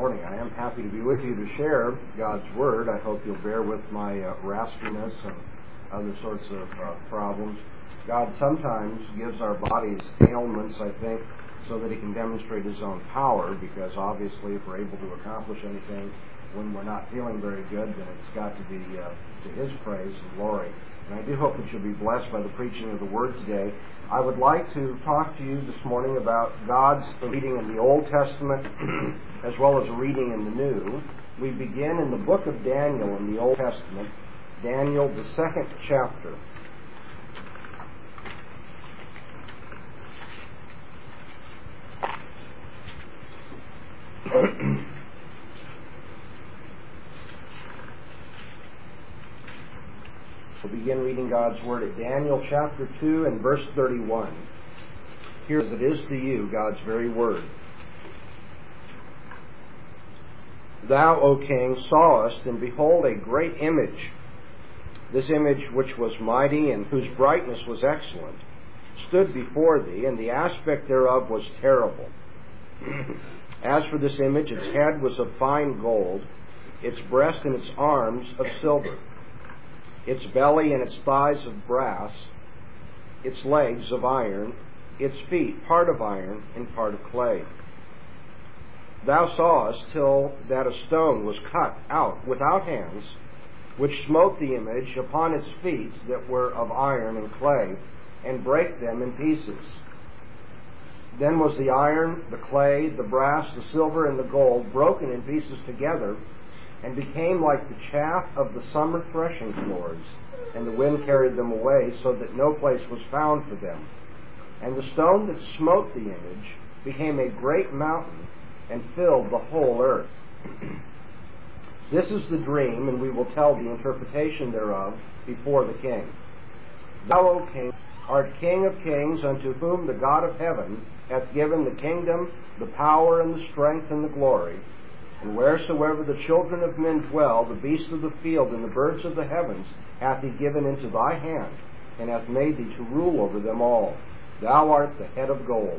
morning. I am happy to be with you to share God's Word. I hope you'll bear with my raspiness and other sorts of problems. God sometimes gives our bodies ailments, I think, so that He can demonstrate His own power, because obviously if we're able to accomplish anything when we're not feeling very good, then it's got to be to His praise and glory. And I do hope that you'll be blessed by the preaching of the Word today. I would like to talk to you this morning about God's reading in the Old Testament as well as reading in the New. We begin in the book of Daniel in the Old Testament, Daniel, the 2nd chapter. We'll begin reading God's Word at Daniel chapter 2 and verse 31. Here as it is to you, God's very Word. Thou, O king, sawest, and behold, a great image. This image, which was mighty, and whose brightness was excellent, stood before thee, and the aspect thereof was terrible. As for this image, its head was of fine gold, its breast and its arms of silver, its belly and its thighs of brass, its legs of iron, its feet part of iron and part of clay. Thou sawest till that a stone was cut out without hands, which smote the image upon its feet that were of iron and clay, and brake them in pieces. Then was the iron, the clay, the brass, the silver, and the gold broken in pieces together, and became like the chaff of the summer threshing floors, and the wind carried them away, so that no place was found for them. And the stone that smote the image became a great mountain, and filled the whole earth. This is the dream, and we will tell the interpretation thereof before the king. Thou, O king, art King of kings, unto whom the God of heaven hath given the kingdom, the power, and the strength, and the glory. And wheresoever the children of men dwell, the beasts of the field and the birds of the heavens hath He given into thy hand, and hath made thee to rule over them all. Thou art the head of gold.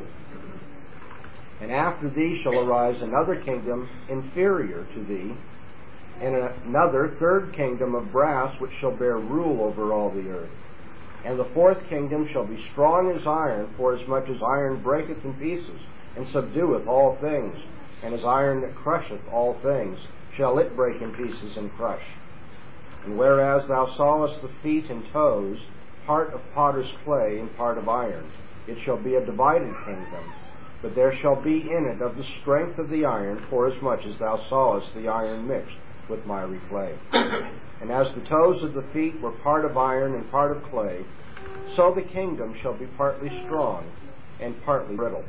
And after thee shall arise another kingdom inferior to thee, and another third kingdom of brass, which shall bear rule over all the earth. And the fourth kingdom shall be strong as iron, forasmuch as iron breaketh in pieces, and subdueth all things. And as iron that crusheth all things, shall it break in pieces and crush. And whereas thou sawest the feet and toes, part of potter's clay and part of iron, it shall be a divided kingdom. But there shall be in it of the strength of the iron, forasmuch as thou sawest the iron mixed with miry clay. And as the toes of the feet were part of iron and part of clay, so the kingdom shall be partly strong and partly brittle.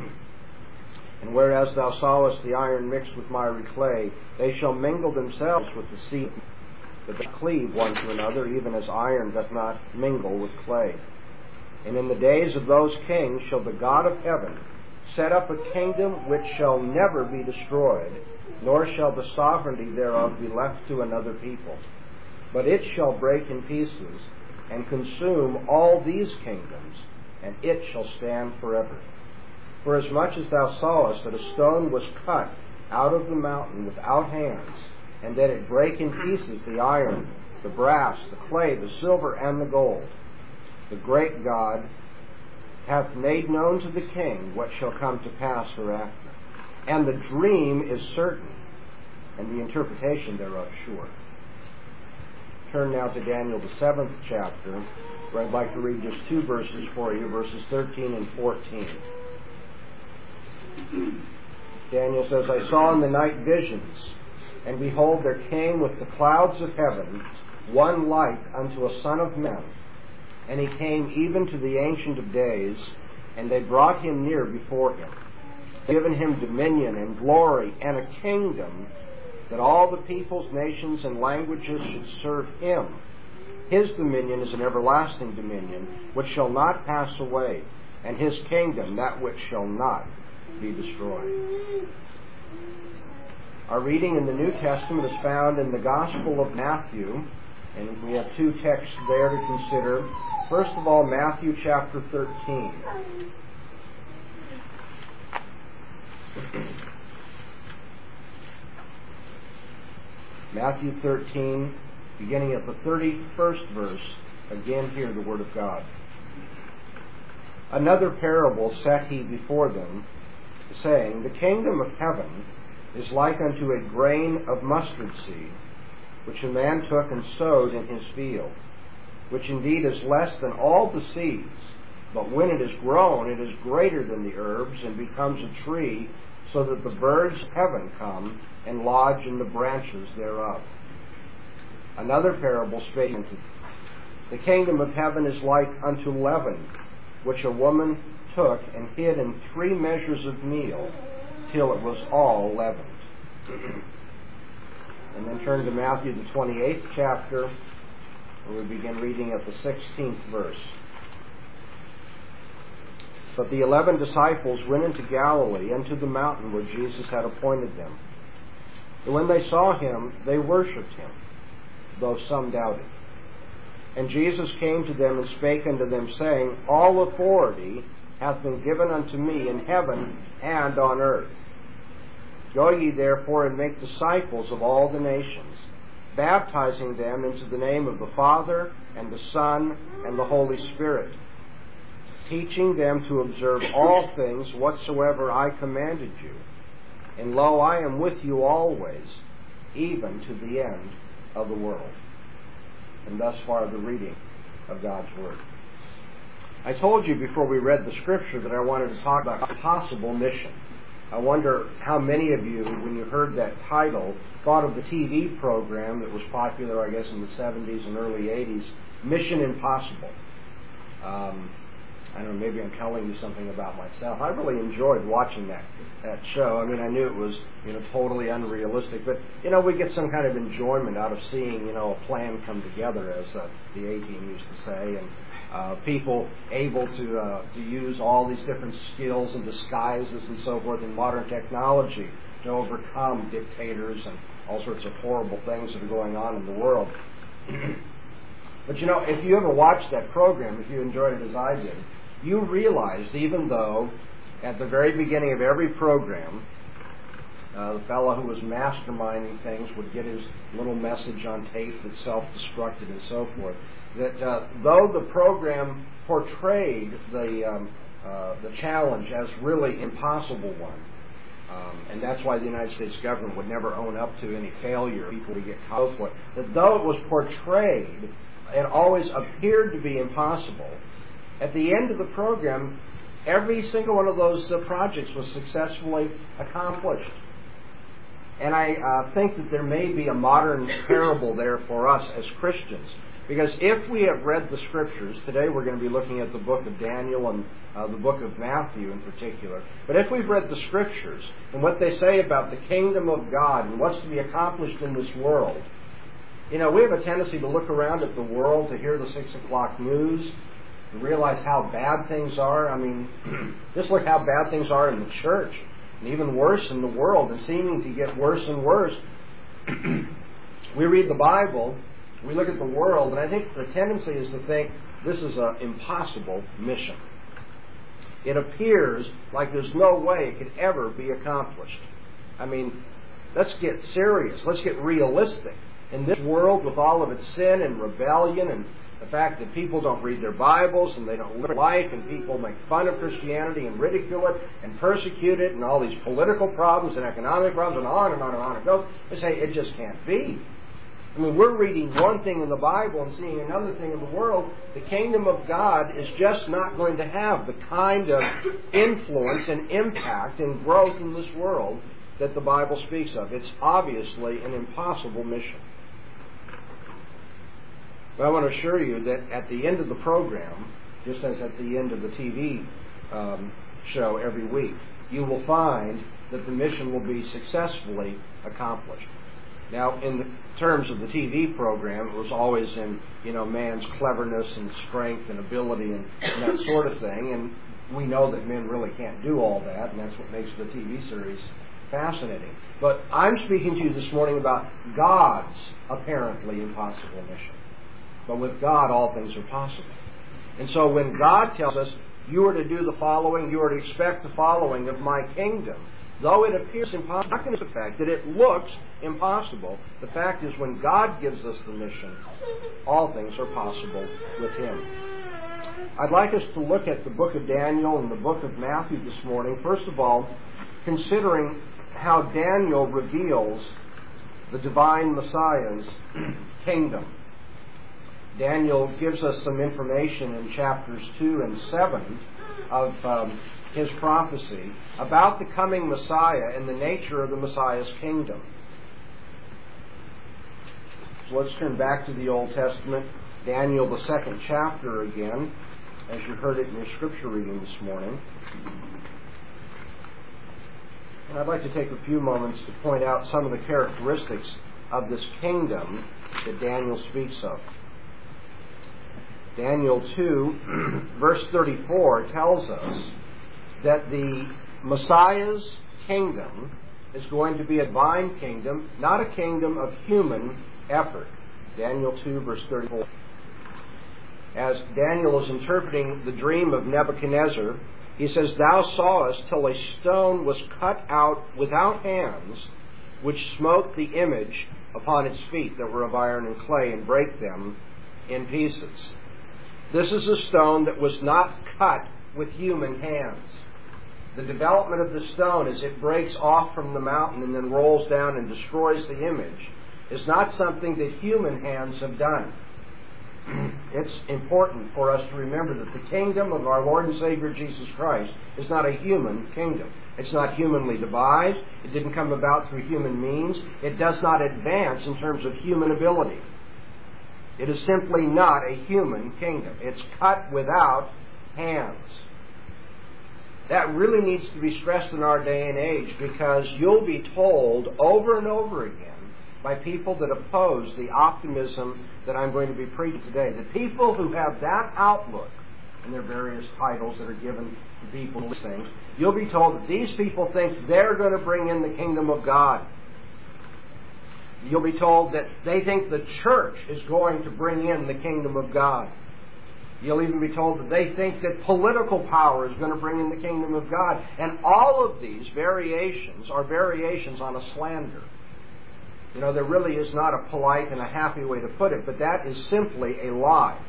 And whereas thou sawest the iron mixed with miry clay, they shall mingle themselves with the seed, that they cleave one to another, even as iron doth not mingle with clay. And in the days of those kings shall the God of heaven set up a kingdom which shall never be destroyed, nor shall the sovereignty thereof be left to another people. But it shall break in pieces, and consume all these kingdoms, and it shall stand forever. Forasmuch as thou sawest that a stone was cut out of the mountain without hands, and that it brake in pieces the iron, the brass, the clay, the silver, and the gold, the great God hath made known to the king what shall come to pass hereafter. And the dream is certain, and the interpretation thereof sure. Turn now to Daniel, the 7th chapter, where I'd like to read just 2 verses for you, verses 13 and 14. Daniel says, I saw in the night visions, and behold, there came with the clouds of heaven one like unto a son of man. And he came even to the Ancient of Days, and they brought him near before him, given him dominion and glory and a kingdom, that all the peoples, nations, and languages should serve him. His dominion is an everlasting dominion, which shall not pass away, and his kingdom that which shall not be destroyed. Our reading in the New Testament is found in the Gospel of Matthew, and we have 2 texts there to consider. First of all, Matthew chapter 13. Matthew 13, beginning at the 31st verse. Again, hear the word of God. Another parable set he before them, saying, The kingdom of heaven is like unto a grain of mustard seed, which a man took and sowed in his field, which indeed is less than all the seeds, but when it is grown, it is greater than the herbs, and becomes a tree, so that the birds of heaven come and lodge in the branches thereof. Another parable spake unto them, The kingdom of heaven is like unto leaven, which a woman took and hid in 3 measures of meal, till it was all leavened. And then turn to Matthew, the 28th chapter, where we begin reading at the 16th verse. But the 11 disciples went into Galilee, unto the mountain where Jesus had appointed them. And when they saw him, they worshipped him, though some doubted. And Jesus came to them and spake unto them, saying, All authority hath been given unto me in heaven and on earth. Go ye therefore and make disciples of all the nations, baptizing them into the name of the Father and the Son and the Holy Spirit, teaching them to observe all things whatsoever I commanded you. And lo, I am with you always, even to the end of the world. And thus far the reading of God's Word. I told you before we read the Scripture that I wanted to talk about a possible mission. I wonder how many of you, when you heard that title, thought of the TV program that was popular, I guess, in the 70s and early 80s, Mission Impossible. I don't know, maybe I'm telling you something about myself. I really enjoyed watching that show. I mean, I knew it was, totally unrealistic, but, we get some kind of enjoyment out of seeing, a plan come together, as the A-Team used to say, and people able to use all these different skills and disguises and so forth in modern technology to overcome dictators and all sorts of horrible things that are going on in the world. But, if you ever watched that program, if you enjoyed it as I did, you realized, even though at the very beginning of every program, the fellow who was masterminding things would get his little message on tape that self-destructed and so forth, that though the program portrayed the challenge as really impossible one, and that's why the United States government would never own up to any failure, people would get caught for it, that though it was portrayed, it always appeared to be impossible. At the end of the program, every single one of those projects was successfully accomplished. And I think that there may be a modern parable there for us as Christians. Because if we have read the Scriptures, today we're going to be looking at the book of Daniel and the book of Matthew in particular. But if we've read the Scriptures and what they say about the kingdom of God and what's to be accomplished in this world, we have a tendency to look around at the world, to hear the 6 o'clock news, to realize how bad things are. I mean, just look how bad things are in the church, and even worse in the world, and seeming to get worse and worse. We read the Bible, we look at the world, and I think the tendency is to think this is an impossible mission. It appears like there's no way it could ever be accomplished. I mean, let's get serious. Let's get realistic. In this world, with all of its sin and rebellion and the fact that people don't read their Bibles and they don't live life, and people make fun of Christianity and ridicule it and persecute it, and all these political problems and economic problems, and on and on and on it goes, they say it just can't be. I mean, we're reading one thing in the Bible and seeing another thing in the world. The kingdom of God is just not going to have the kind of influence and impact and growth in this world that the Bible speaks of. It's obviously an impossible mission. But I want to assure you that at the end of the program, just as at the end of the TV show every week, you will find that the mission will be successfully accomplished. Now, in terms of the TV program, it was always in, man's cleverness and strength and ability and that sort of thing. And we know that men really can't do all that, and that's what makes the TV series fascinating. But I'm speaking to you this morning about God's apparently impossible mission. But with God, all things are possible. And so when God tells us, you are to do the following, you are to expect the following of my kingdom, Though it appears impossible, not going to the fact that it looks impossible. The fact is, when God gives us the mission, all things are possible with Him. I'd like us to look at the book of Daniel and the book of Matthew this morning. First of all, considering how Daniel reveals the divine Messiah's kingdom. Daniel gives us some information in chapters 2 and 7 of his prophecy about the coming Messiah and the nature of the Messiah's kingdom. So let's turn back to the Old Testament, Daniel, the 2nd chapter again, as you heard it in your scripture reading this morning. And I'd like to take a few moments to point out some of the characteristics of this kingdom that Daniel speaks of. Daniel 2, verse 34 tells us that the Messiah's kingdom is going to be a divine kingdom, not a kingdom of human effort. Daniel 2, verse 34. As Daniel is interpreting the dream of Nebuchadnezzar, he says, "Thou sawest till a stone was cut out without hands, which smote the image upon its feet that were of iron and clay, and brake them in pieces." This is a stone that was not cut with human hands. The development of the stone as it breaks off from the mountain and then rolls down and destroys the image is not something that human hands have done. It's important for us to remember that the kingdom of our Lord and Savior Jesus Christ is not a human kingdom. It's not humanly devised. It didn't come about through human means. It does not advance in terms of human ability. It is simply not a human kingdom. It's cut without hands. That really needs to be stressed in our day and age, because you'll be told over and over again by people that oppose the optimism that I'm going to be preaching today. The people who have that outlook, and their various titles that are given to people these things, you'll be told that these people think they're going to bring in the kingdom of God. You'll be told that they think the church is going to bring in the kingdom of God. You'll even be told that they think that political power is going to bring in the kingdom of God. And all of these variations are variations on a slander. You know, there really is not a polite and a happy way to put it, but that is simply a lie.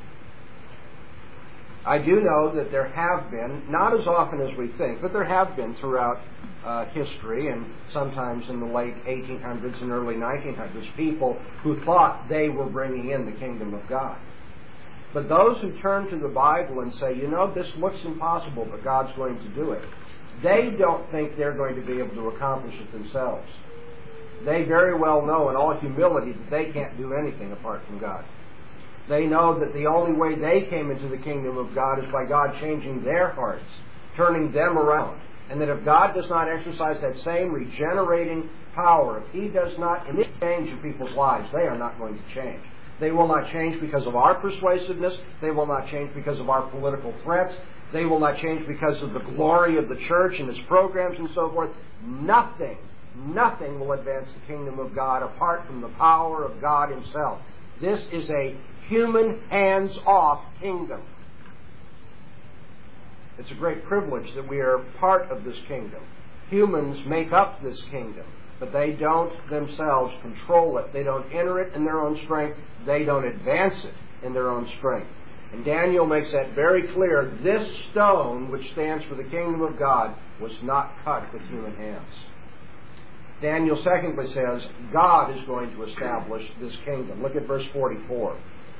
I do know that there have been, not as often as we think, but there have been throughout history, and sometimes in the late 1800s and early 1900s, people who thought they were bringing in the kingdom of God. But those who turn to the Bible and say, you know, this looks impossible, but God's going to do it, they don't think they're going to be able to accomplish it themselves. They very well know in all humility that they can't do anything apart from God. They know that the only way they came into the kingdom of God is by God changing their hearts, turning them around. And that if God does not exercise that same regenerating power, if He does not change in people's lives, they are not going to change. They will not change because of our persuasiveness. They will not change because of our political threats. They will not change because of the glory of the church and its programs and so forth. Nothing will advance the kingdom of God apart from the power of God Himself. This is a human, hands-off kingdom. It's a great privilege that we are part of this kingdom. Humans make up this kingdom, but they don't themselves control it. They don't enter it in their own strength. They don't advance it in their own strength. And Daniel makes that very clear. This stone, which stands for the kingdom of God, was not cut with human hands. Daniel secondly says, God is going to establish this kingdom. Look at verse 44.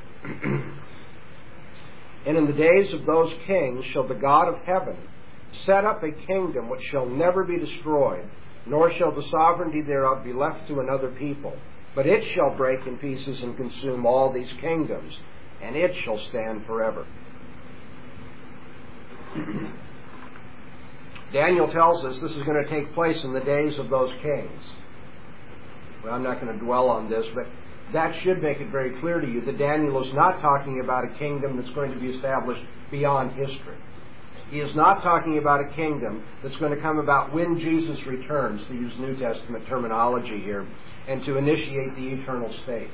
And in the days of those kings shall the God of heaven set up a kingdom which shall never be destroyed, nor shall the sovereignty thereof be left to another people. But it shall break in pieces and consume all these kingdoms, and it shall stand forever. Daniel tells us this is going to take place in the days of those kings. Well, I'm not going to dwell on this, but that should make it very clear to you that Daniel is not talking about a kingdom that's going to be established beyond history. He is not talking about a kingdom that's going to come about when Jesus returns, to use New Testament terminology here, and to initiate the eternal state.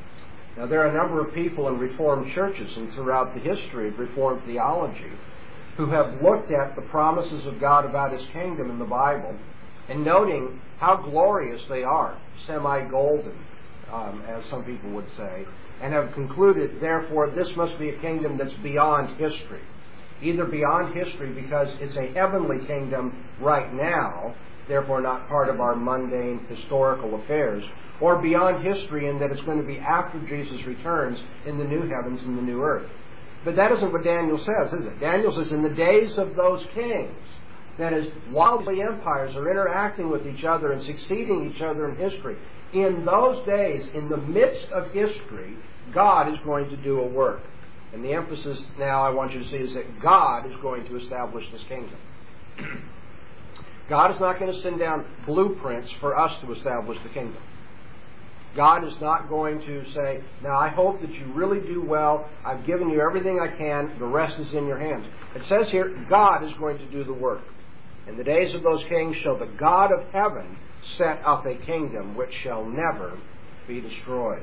Now, there are a number of people in Reformed churches and throughout the history of Reformed theology who have looked at the promises of God about His kingdom in the Bible and noting how glorious they are, semi-golden, as some people would say, and have concluded, therefore, this must be a kingdom that's beyond history. Either beyond history because it's a heavenly kingdom right now, therefore not part of our mundane historical affairs, or beyond history in that it's going to be after Jesus returns in the new heavens and the new earth. But that isn't what Daniel says, is it? Daniel says, in the days of those kings, that is, while the empires are interacting with each other and succeeding each other in history, in those days, in the midst of history, God is going to do a work. And the emphasis now I want you to see is that God is going to establish this kingdom. God is not going to send down blueprints for us to establish the kingdom. God is not going to say, now I hope that you really do well. I've given you everything I can. The rest is in your hands. It says here, God is going to do the work. In the days of those kings shall the God of heaven set up a kingdom which shall never be destroyed.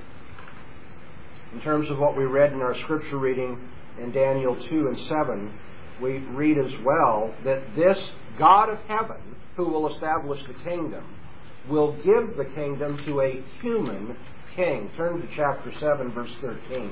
In terms of what we read in our scripture reading in Daniel 2 and 7, we read as well that this God of heaven, who will establish the kingdom, will give the kingdom to a human king. Turn to chapter 7, verse 13.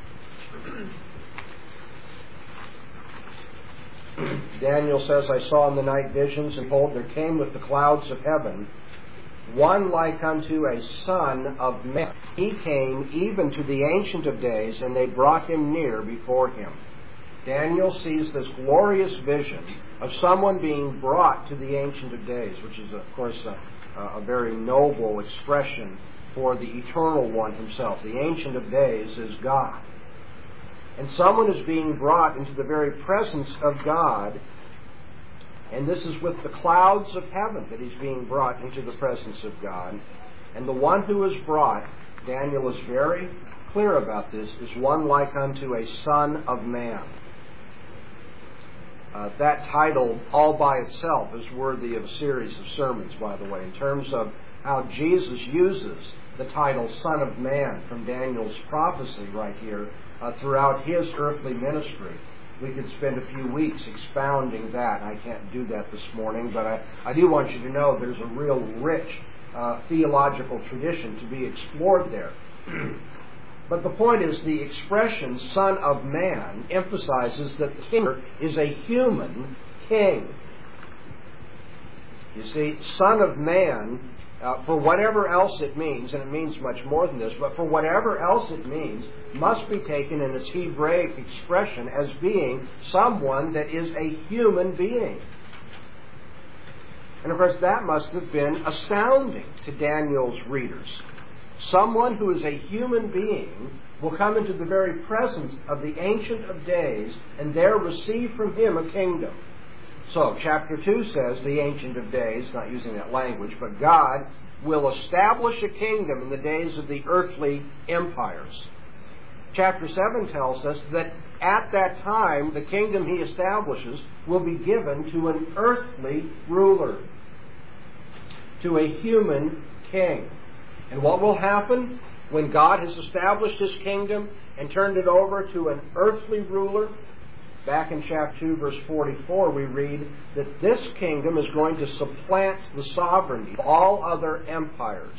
Daniel says, I saw in the night visions, and behold, there came with the clouds of heaven one like unto a son of man. He came even to the Ancient of Days, and they brought him near before him. Daniel sees this glorious vision of someone being brought to the Ancient of Days, which is, of course, a very noble expression for the Eternal One Himself. The Ancient of Days is God. And someone is being brought into the very presence of God, and this is with the clouds of heaven that he's being brought into the presence of God. And the one who is brought, Daniel is very clear about this, is one like unto a son of man. That title, all by itself, is worthy of a series of sermons, by the way, in terms of how Jesus uses the title Son of Man from Daniel's prophecy right here throughout his earthly ministry. We could spend a few weeks expounding that. I can't do that this morning, but I do want you to know there's a real rich theological tradition to be explored there. But the point is, the expression Son of Man emphasizes that the king is a human king. You see, Son of Man, for whatever else it means, and it means much more than this, but for whatever else it means, must be taken in its Hebraic expression as being someone that is a human being. And of course, that must have been astounding to Daniel's readers. Someone who is a human being will come into the very presence of the Ancient of Days and there receive from him a kingdom. So, chapter 2 says the Ancient of Days, not using that language, but God will establish a kingdom in the days of the earthly empires. Chapter 7 tells us that at that time, the kingdom he establishes will be given to an earthly ruler, to a human king. And what will happen when God has established his kingdom and turned it over to an earthly ruler? Back in chapter 2, verse 44, we read that this kingdom is going to supplant the sovereignty of all other empires.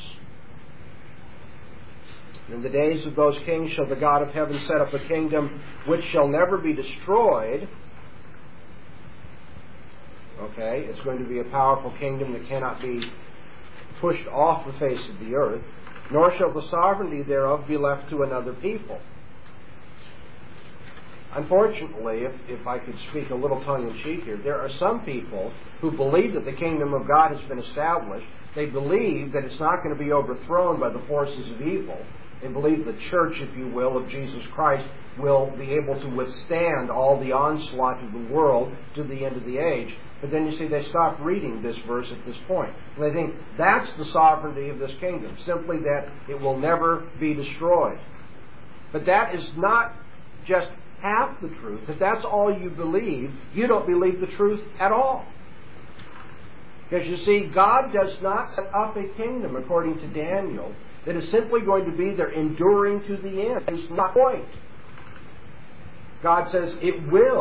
In the days of those kings shall the God of heaven set up a kingdom which shall never be destroyed. Okay, it's going to be a powerful kingdom that cannot be pushed off the face of the earth, nor shall the sovereignty thereof be left to another people. Unfortunately, if I could speak a little tongue-in-cheek here, there are some people who believe that the kingdom of God has been established. They believe that it's not going to be overthrown by the forces of evil. They believe the church, if you will, of Jesus Christ will be able to withstand all the onslaught of the world to the end of the age. But then you see they stop reading this verse at this point. And they think that's the sovereignty of this kingdom, simply that it will never be destroyed. But that is not just half the truth. If that's all you believe, you don't believe the truth at all. Because you see, God does not set up a kingdom, according to Daniel, that is simply going to be there enduring to the end. It's not the point. God says it will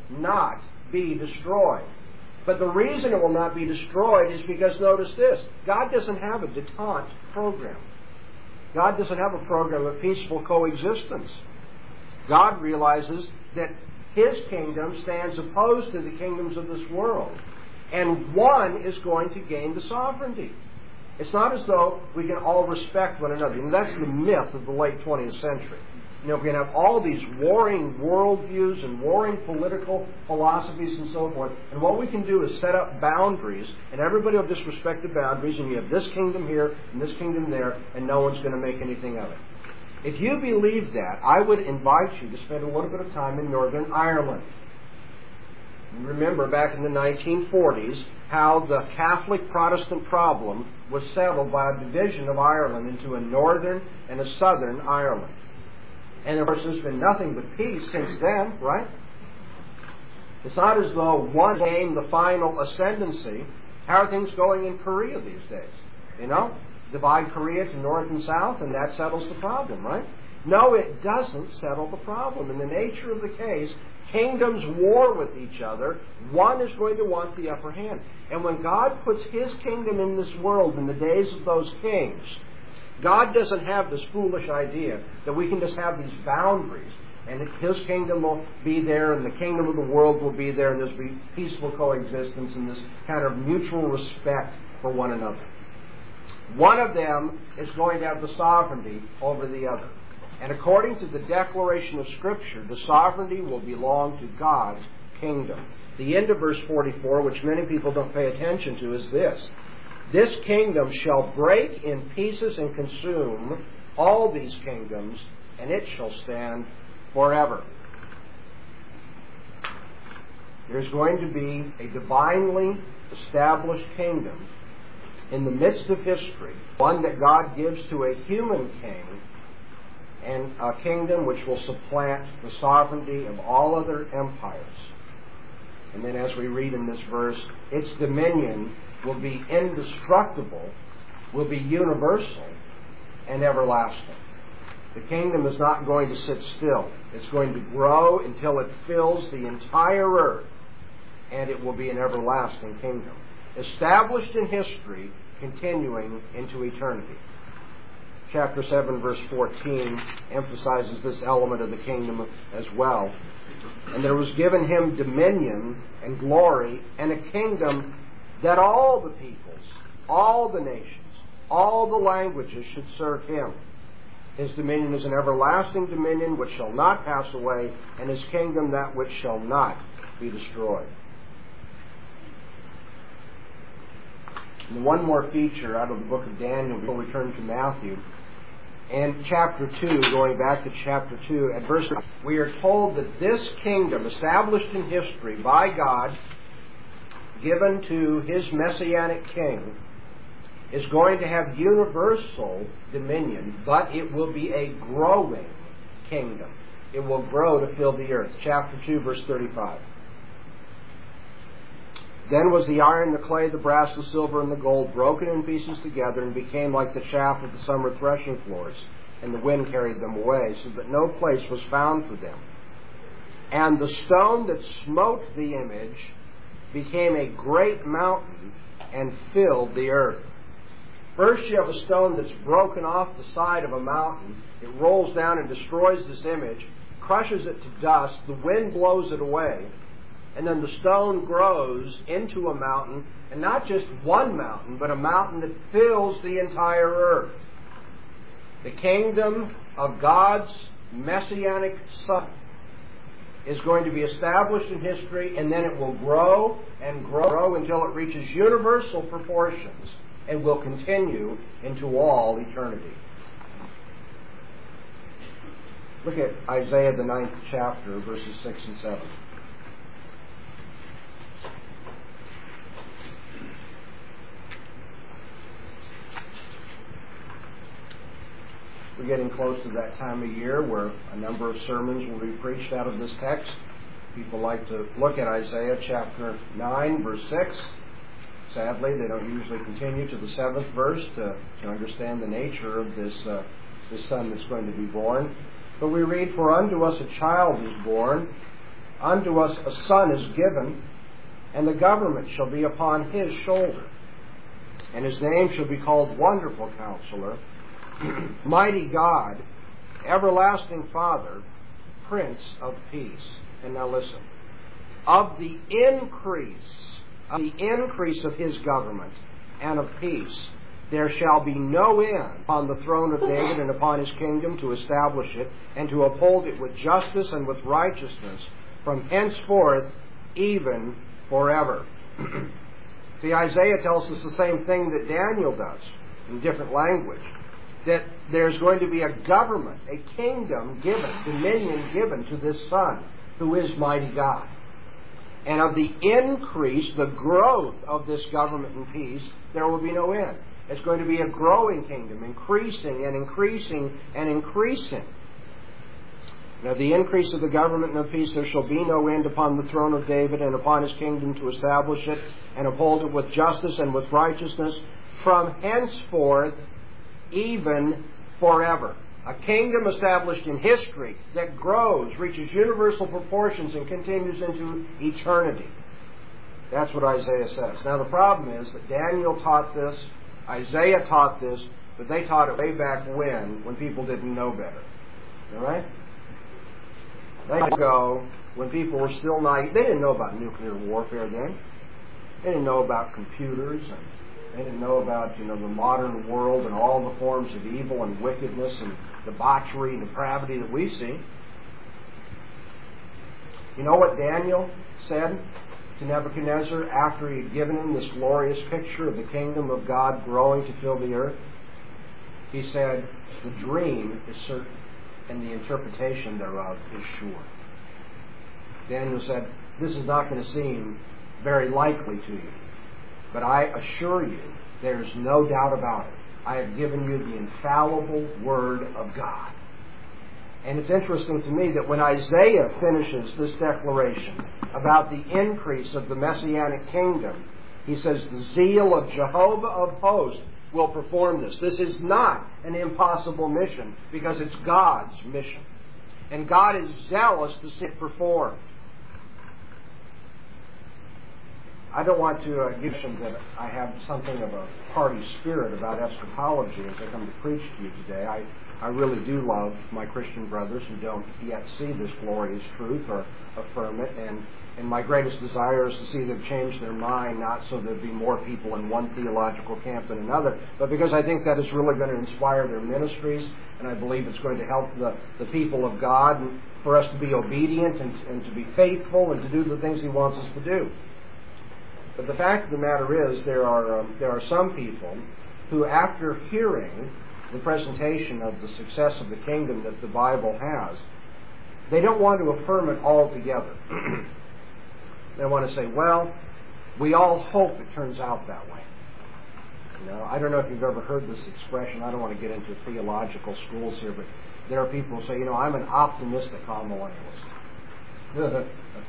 not be destroyed. But the reason it will not be destroyed is because, notice this, God doesn't have a détente program. God doesn't have a program of peaceful coexistence. God realizes that His kingdom stands opposed to the kingdoms of this world. And one is going to gain the sovereignty. It's not as though we can all respect one another. And that's the myth of the late 20th century. We can have all these warring worldviews and warring political philosophies and so forth. And what we can do is set up boundaries, and everybody will disrespect the boundaries, and you have this kingdom here and this kingdom there, and no one's going to make anything of it. If you believe that, I would invite you to spend a little bit of time in Northern Ireland. Remember back in the 1940s how the Catholic Protestant problem was settled by a division of Ireland into a Northern and a Southern Ireland. And of course there's been nothing but peace since then, right? It's not as though one gained the final ascendancy. How are things going in Korea these days? Divide Korea to North and South and that settles the problem, right? No, it doesn't settle the problem. In the nature of the case, kingdoms war with each other. One is going to want the upper hand. And when God puts His kingdom in this world in the days of those kings, God doesn't have this foolish idea that we can just have these boundaries and His kingdom will be there and the kingdom of the world will be there and there'll be peaceful coexistence and this kind of mutual respect for one another. One of them is going to have the sovereignty over the other. And according to the declaration of Scripture, the sovereignty will belong to God's kingdom. The end of verse 44, which many people don't pay attention to, is this. This kingdom shall break in pieces and consume all these kingdoms, and it shall stand forever. There's going to be a divinely established kingdom in the midst of history, one that God gives to a human king, and a kingdom which will supplant the sovereignty of all other empires. And then as we read in this verse, its dominion will be indestructible, will be universal, and everlasting. The kingdom is not going to sit still. It's going to grow until it fills the entire earth, and it will be an everlasting kingdom. Established in history, continuing into eternity. Chapter 7, verse 14 emphasizes this element of the kingdom as well. And there was given Him dominion and glory and a kingdom that all the peoples, all the nations, all the languages should serve Him. His dominion is an everlasting dominion which shall not pass away, and His kingdom that which shall not be destroyed. And one more feature out of the book of Daniel before we turn to Matthew. And chapter 2, going back to chapter 2, at verse 1, we are told that this kingdom, established in history by God, given to His messianic king, is going to have universal dominion, but it will be a growing kingdom. It will grow to fill the earth. Chapter 2, verse 35. Then was the iron, the clay, the brass, the silver, and the gold broken in pieces together and became like the chaff of the summer threshing floors, and the wind carried them away, so that no place was found for them. And the stone that smote the image became a great mountain and filled the earth. First you have a stone that's broken off the side of a mountain. It rolls down and destroys this image, crushes it to dust, the wind blows it away, and then the stone grows into a mountain, and not just one mountain, but a mountain that fills the entire earth. The kingdom of God's messianic Son is going to be established in history, and then it will grow and grow until it reaches universal proportions and will continue into all eternity. Look at Isaiah, the 9th chapter, verses 6 and 7. We're getting close to that time of year where a number of sermons will be preached out of this text. People like to look at Isaiah chapter 9, verse 6. Sadly, they don't usually continue to the 7th verse to understand the nature of this Son that's going to be born. But we read, "For unto us a child is born, Unto us a son is given, and the government shall be upon his shoulder. And his name shall be called Wonderful Counselor, Mighty God, Everlasting Father, Prince of Peace. And now listen. Of the increase of his government and of peace, there shall be no end upon the throne of David and upon his kingdom, to establish it and to uphold it with justice and with righteousness from henceforth even forever. See, Isaiah tells us the same thing that Daniel does in different language, that there's going to be a government, a kingdom given, dominion given to this Son who is mighty God. And of the increase, the growth of this government and peace, there will be no end. It's going to be a growing kingdom, increasing and increasing and increasing. Now, the increase of the government and of peace, there shall be no end upon the throne of David and upon his kingdom, to establish it and uphold it with justice and with righteousness from henceforth even forever. A kingdom established in history that grows, reaches universal proportions, and continues into eternity. That's what Isaiah says. Now, the problem is that Daniel taught this, Isaiah taught this, but they taught it way back when people didn't know better. All right? They go when people were still naive. They didn't know about nuclear warfare then. They didn't know about computers, and they didn't know about, the modern world and all the forms of evil and wickedness and debauchery and depravity that we see. You know what Daniel said to Nebuchadnezzar after he had given him this glorious picture of the kingdom of God growing to fill the earth? He said, the dream is certain, and the interpretation thereof is sure. Daniel said, this is not going to seem very likely to you, but I assure you, there is no doubt about it. I have given you the infallible Word of God. And it's interesting to me that when Isaiah finishes this declaration about the increase of the Messianic kingdom, he says, the zeal of Jehovah of hosts will perform this. This is not an impossible mission, because it's God's mission. And God is zealous to see it performed. I don't want to give you that I have something of a party spirit about eschatology as I come to preach to you today. I really do love my Christian brothers who don't yet see this glorious truth or affirm it, and my greatest desire is to see them change their mind, not so there'd be more people in one theological camp than another, but because I think that is really going to inspire their ministries, and I believe it's going to help the people of God and for us to be obedient and to be faithful and to do the things He wants us to do. But the fact of the matter is, there are some people who, after hearing the presentation of the success of the kingdom that the Bible has, they don't want to affirm it altogether. They want to say, well, we all hope it turns out that way. I don't know if you've ever heard this expression. I don't want to get into theological schools here, but there are people who say, I'm an optimistic amillennialist.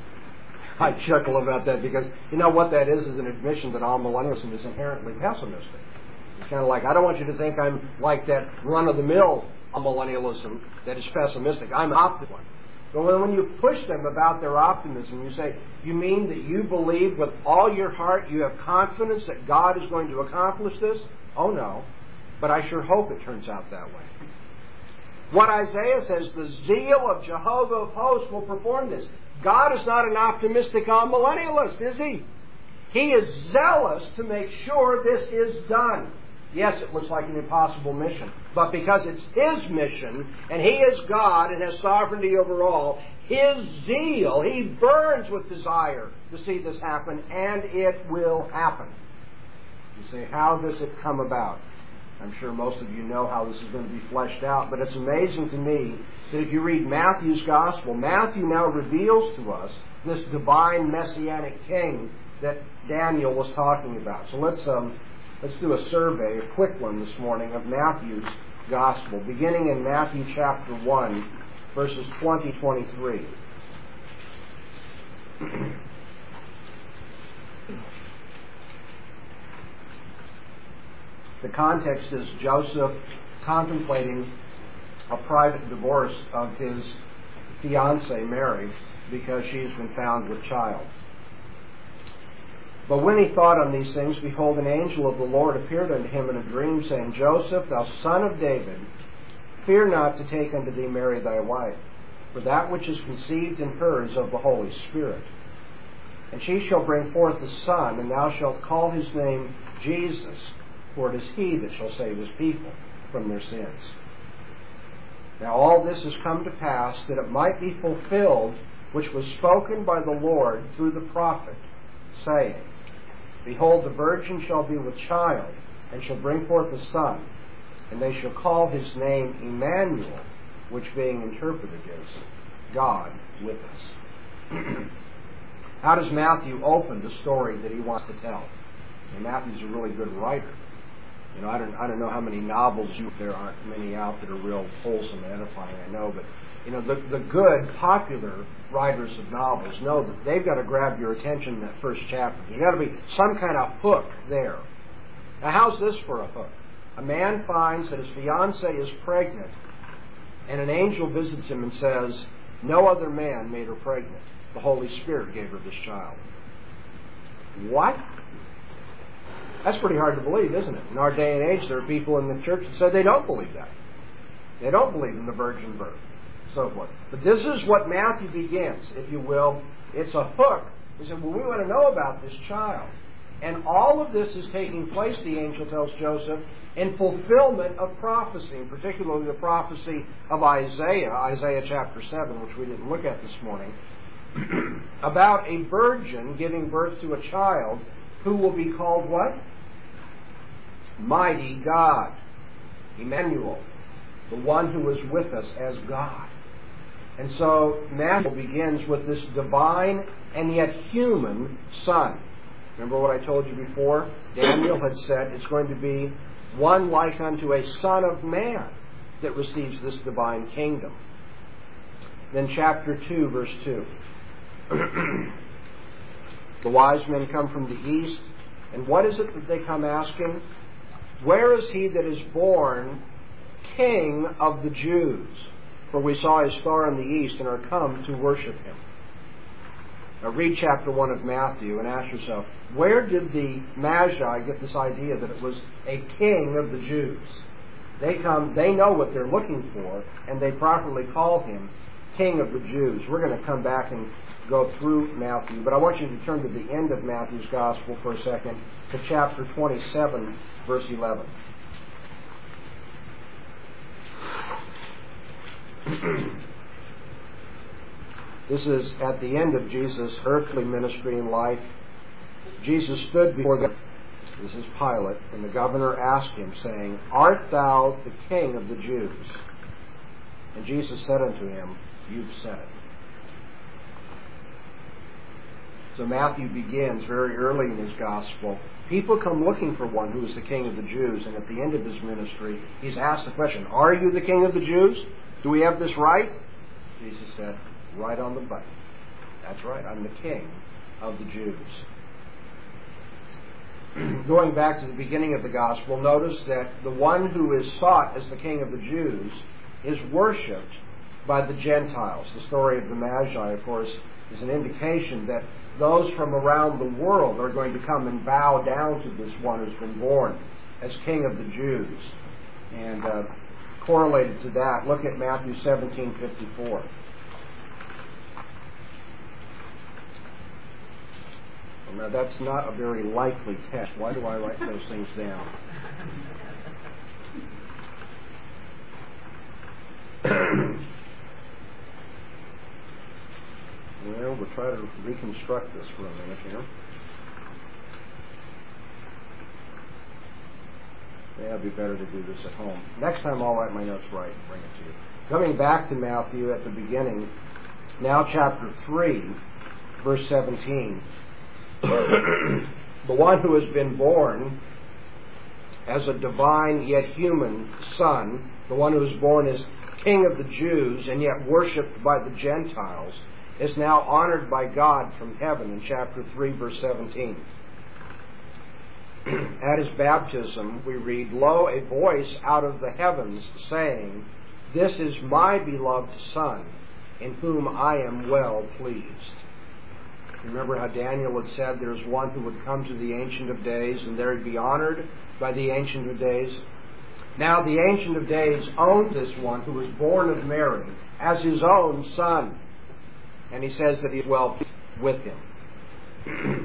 I chuckle about that because what that is an admission that amillennialism is inherently pessimistic. It's kind of like, I don't want you to think I'm like that run-of-the-mill amillennialism that is pessimistic. I'm an optimistic one. But when you push them about their optimism, you say, you mean that you believe with all your heart, you have confidence that God is going to accomplish this? Oh no, but I sure hope it turns out that way. What Isaiah says, the zeal of Jehovah of hosts will perform this. God is not an optimistic amillennialist, is He? He is zealous to make sure this is done. Yes, it looks like an impossible mission, but because it's His mission, and He is God and has sovereignty over all, His zeal, He burns with desire to see this happen, and it will happen. You say, how does it come about? I'm sure most of you know how this is going to be fleshed out, but it's amazing to me that if you read Matthew's Gospel, Matthew now reveals to us this divine Messianic King that Daniel was talking about. So let's do a survey, a quick one this morning, of Matthew's Gospel, beginning in Matthew chapter 1, verses 20-23. The context is Joseph contemplating a private divorce of his fiancée, Mary, because she has been found with child. But when he thought on these things, behold, an angel of the Lord appeared unto him in a dream, saying, Joseph, thou son of David, fear not to take unto thee Mary thy wife, for that which is conceived in her is of the Holy Spirit. And she shall bring forth a son, and thou shalt call his name Jesus, for it is he that shall save his people from their sins. Now all this has come to pass, that it might be fulfilled, which was spoken by the Lord through the prophet, saying, Behold, the virgin shall be with child, and shall bring forth a son, and they shall call his name Emmanuel, which being interpreted is God with us. How does Matthew open the story that he wants to tell? And Matthew's a really good writer. You know, I don't know how many novels there aren't many out that are real wholesome and edifying, I know, but you know, the good, popular writers of novels know that they've got to grab your attention in that first chapter. There's got to be some kind of hook there. Now, how's this for a hook? A man finds that his fiancée is pregnant, and an angel visits him and says, no other man made her pregnant. The Holy Spirit gave her this child. What? That's pretty hard to believe, isn't it? In our day and age, there are people in the church that say they don't believe that. They don't believe in the virgin birth, so forth. But this is what Matthew begins, if you will. It's a hook. He said, well, we want to know about this child. And all of this is taking place, the angel tells Joseph, in fulfillment of prophecy, and particularly the prophecy of Isaiah, Isaiah chapter 7, which we didn't look at this morning, about a virgin giving birth to a child who will be called what? Mighty God. Emmanuel. The one who is with us as God. And so Matthew begins with this divine and yet human son. Remember what I told you before? Daniel had said it's going to be one like unto a son of man that receives this divine kingdom. Then chapter 2, verse 2. The wise men come from the east, and what is it that they come asking? Where is he that is born King of the Jews? For we saw his star in the east and are come to worship him. Now read chapter 1 of Matthew and ask yourself, where did the Magi get this idea that it was a king of the Jews? They come, they know what they're looking for, and they properly call him King of the Jews. We're going to come back and go through Matthew, but I want you to turn to the end of Matthew's Gospel for a second, to chapter 27, verse 11. This is at the end of Jesus' earthly ministry and life. Jesus stood before this is Pilate, and the governor asked him, saying, Art thou the King of the Jews? And Jesus said unto him, You've said it. So Matthew begins very early in his gospel. People come looking for one who is the King of the Jews, and at the end of his ministry, he's asked the question, Are you the King of the Jews? Do we have this right? Jesus said, right on the button. That's right, I'm the King of the Jews. Going back to the beginning of the gospel, notice that the one who is sought as the King of the Jews is worshipped by the Gentiles. The story of the Magi, of course, is an indication that those from around the world are going to come and bow down to this one who's been born as King of the Jews. And correlated to that, look at Matthew 17:54. Now that's not a very likely test. Why do I write those things down? Well, we'll try to reconstruct this for a minute here. Yeah, it'd be better to do this at home. Next time I'll write my notes right and bring it to you. Coming back to Matthew at the beginning, now chapter 3, verse 17. The one who has been born as a divine yet human son, the one who is born as King of the Jews and yet worshipped by the Gentiles, is now honored by God from heaven in chapter 3, verse 17. At his baptism, we read, Lo, a voice out of the heavens saying, This is my beloved Son, in whom I am well pleased. Remember how Daniel had said there's one who would come to the Ancient of Days, and there he'd be honored by the Ancient of Days. Now the Ancient of Days owned this one who was born of Mary as his own son. And he says that he's well pleased with him.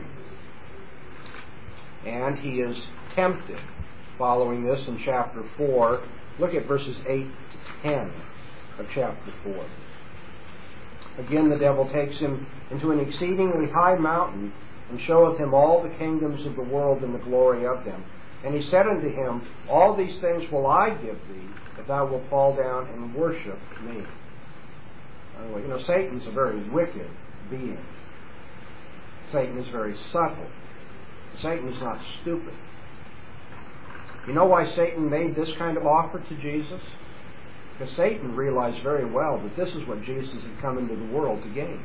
And he is tempted. Following this in chapter 4, look at verses 8 to 10 of chapter 4. Again, the devil takes him into an exceedingly high mountain, and showeth him all the kingdoms of the world and the glory of them. And he said unto him, All these things will I give thee, if thou wilt fall down and worship me. Anyway, Satan's a very wicked being. Satan is very subtle. Satan is not stupid. You know why Satan made this kind of offer to Jesus? Because Satan realized very well that this is what Jesus had come into the world to gain.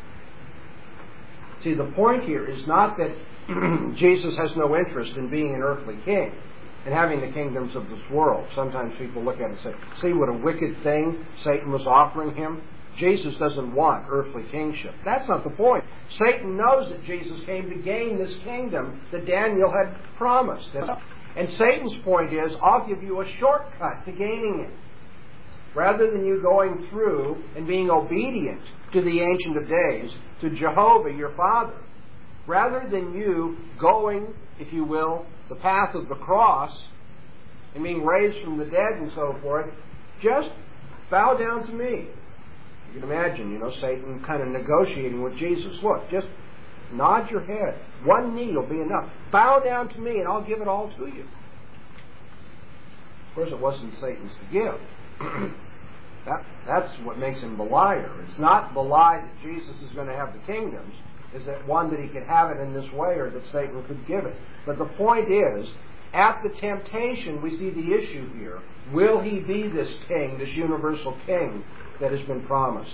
See, the point here is not that Jesus has no interest in being an earthly king and having the kingdoms of this world. Sometimes people look at it and say, see what a wicked thing Satan was offering him? Jesus doesn't want earthly kingship. That's not the point. Satan knows that Jesus came to gain this kingdom that Daniel had promised. And Satan's point is, I'll give you a shortcut to gaining it. Rather than you going through and being obedient to the Ancient of Days, to Jehovah, your Father, rather than you going, if you will, the path of the cross and being raised from the dead and so forth, just bow down to me. You can imagine, Satan kind of negotiating with Jesus. Look, just nod your head. One knee will be enough. Bow down to me and I'll give it all to you. Of course, it wasn't Satan's to give. That's what makes him the liar. It's not the lie that Jesus is going to have the kingdoms. Is that one that he could have it in this way, or that Satan could give it. But the point is, at the temptation, we see the issue here. Will he be this king, this universal king that has been promised?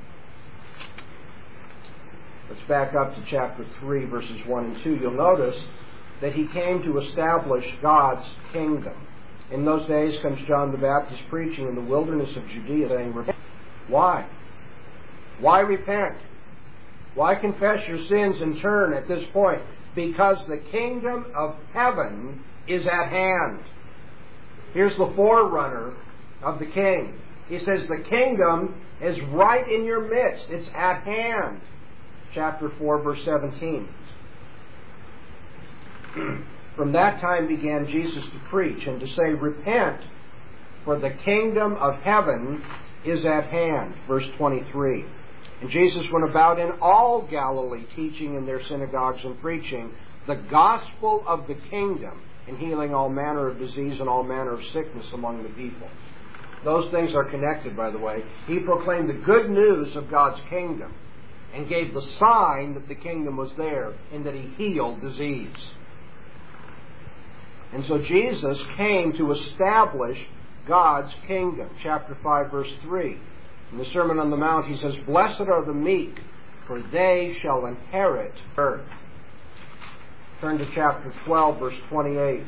Let's back up to chapter 3, verses 1 and 2. You'll notice that he came to establish God's kingdom. In those days comes John the Baptist preaching in the wilderness of Judea, saying, Repent. Why? Why repent? Why confess your sins and turn at this point? Because the kingdom of heaven is at hand. Here's the forerunner of the king. He says the kingdom is right in your midst. It's at hand. Chapter 4, verse 17. From that time began Jesus to preach and to say, Repent, for the kingdom of heaven is at hand. Verse 23. And Jesus went about in all Galilee, teaching in their synagogues and preaching the gospel of the kingdom, and healing all manner of disease and all manner of sickness among the people. Those things are connected, by the way. He proclaimed the good news of God's kingdom and gave the sign that the kingdom was there and that he healed disease. And so Jesus came to establish God's kingdom. Chapter 5, verse 3. In the Sermon on the Mount, he says, Blessed are the meek, for they shall inherit earth. Turn to chapter 12, verse 28.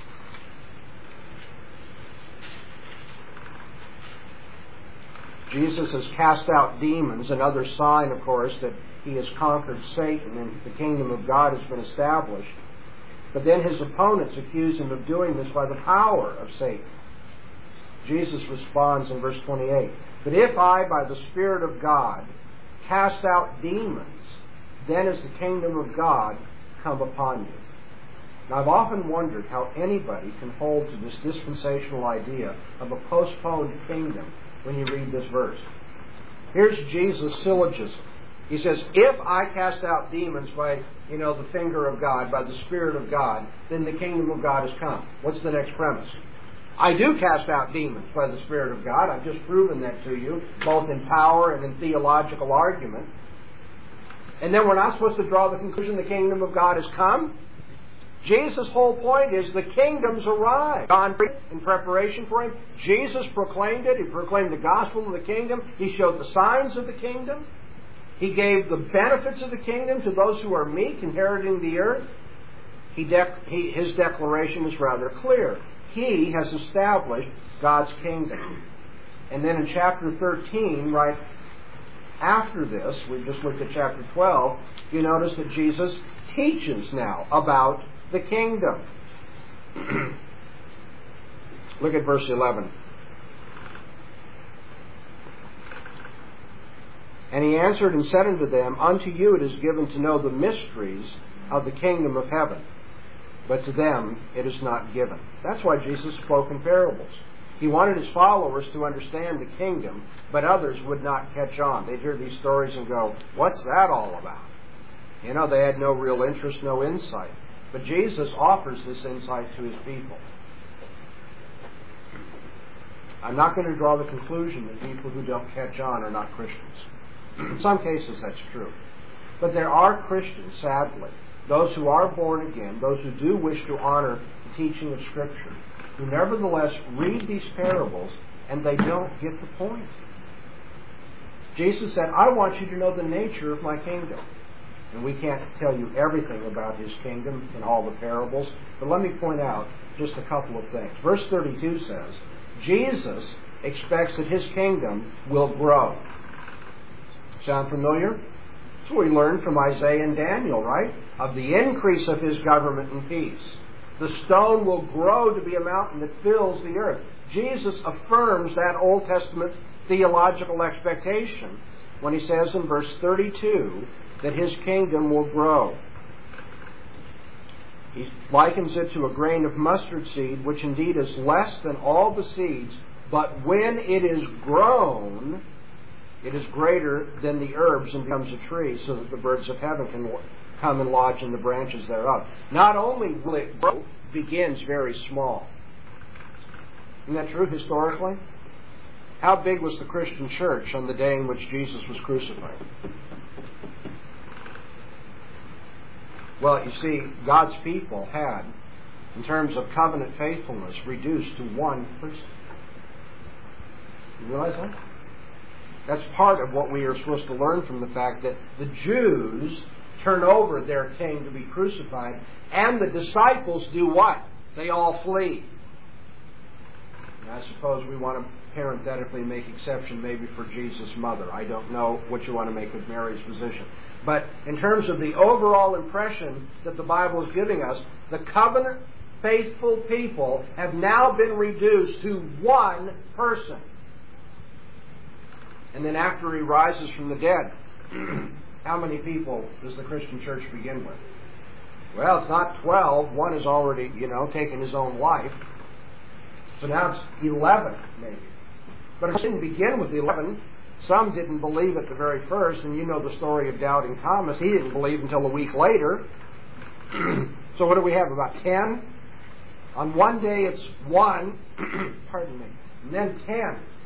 Jesus has cast out demons, another sign, of course, that he has conquered Satan and the kingdom of God has been established. But then his opponents accuse him of doing this by the power of Satan. Jesus responds in verse 28, But if I, by the Spirit of God, cast out demons, then is the kingdom of God come upon you. Now, I've often wondered how anybody can hold to this dispensational idea of a postponed kingdom when you read this verse. Here's Jesus' syllogism. He says, if I cast out demons by, the finger of God, by the Spirit of God, then the kingdom of God has come. What's the next premise? I do cast out demons by the Spirit of God. I've just proven that to you, both in power and in theological argument. And then we're not supposed to draw the conclusion the kingdom of God has come? Jesus' whole point is the kingdom's arrived. John, in preparation for him, Jesus proclaimed it. He proclaimed the gospel of the kingdom. He showed the signs of the kingdom. He gave the benefits of the kingdom to those who are meek, inheriting the earth. His declaration is rather clear. He has established God's kingdom. And then in chapter 13, right after this, we just looked at chapter 12, you notice that Jesus teaches now about the kingdom. Look at verse 11. And he answered and said unto them, Unto you it is given to know the mysteries of the kingdom of heaven, but to them it is not given. That's why Jesus spoke in parables. He wanted his followers to understand the kingdom, but others would not catch on. They'd hear these stories and go, what's that all about? You know, they had no real interest, no insight. But Jesus offers this insight to his people. I'm not going to draw the conclusion that people who don't catch on are not Christians. In some cases that's true. But there are Christians, sadly, those who are born again, those who do wish to honor the teaching of Scripture, who nevertheless read these parables and they don't get the point. Jesus said, I want you to know the nature of my kingdom. And we can't tell you everything about his kingdom in all the parables, but let me point out just a couple of things. Verse 32 says, Jesus expects that his kingdom will grow. Sound familiar? That's what we learned from Isaiah and Daniel, right? Of the increase of his government and peace. The stone will grow to be a mountain that fills the earth. Jesus affirms that Old Testament theological expectation when he says in verse 32 that his kingdom will grow. He likens it to a grain of mustard seed, which indeed is less than all the seeds, but when it is grown, it is greater than the herbs and becomes a tree, so that the birds of heaven can come and lodge in the branches thereof. Not only will it grow, it begins very small. Isn't that true historically? How big was the Christian church on the day in which Jesus was crucified? Well, you see, God's people had, in terms of covenant faithfulness, reduced to one person. You realize that? That's part of what we are supposed to learn from the fact that the Jews turn over their king to be crucified, and the disciples do what? They all flee. And I suppose we want to parenthetically make exception maybe for Jesus' mother. I don't know what you want to make of Mary's position. But in terms of the overall impression that the Bible is giving us, the covenant faithful people have now been reduced to one person. And then after he rises from the dead, how many people does the Christian church begin with? Well, it's not 12. One has already, taken his own life. So now it's 11, maybe. But it didn't begin with 11. Some didn't believe at the very first, and you know the story of doubting Thomas. He didn't believe until a week later. So what do we have, about 10? On one day it's 1, pardon me, and then 10.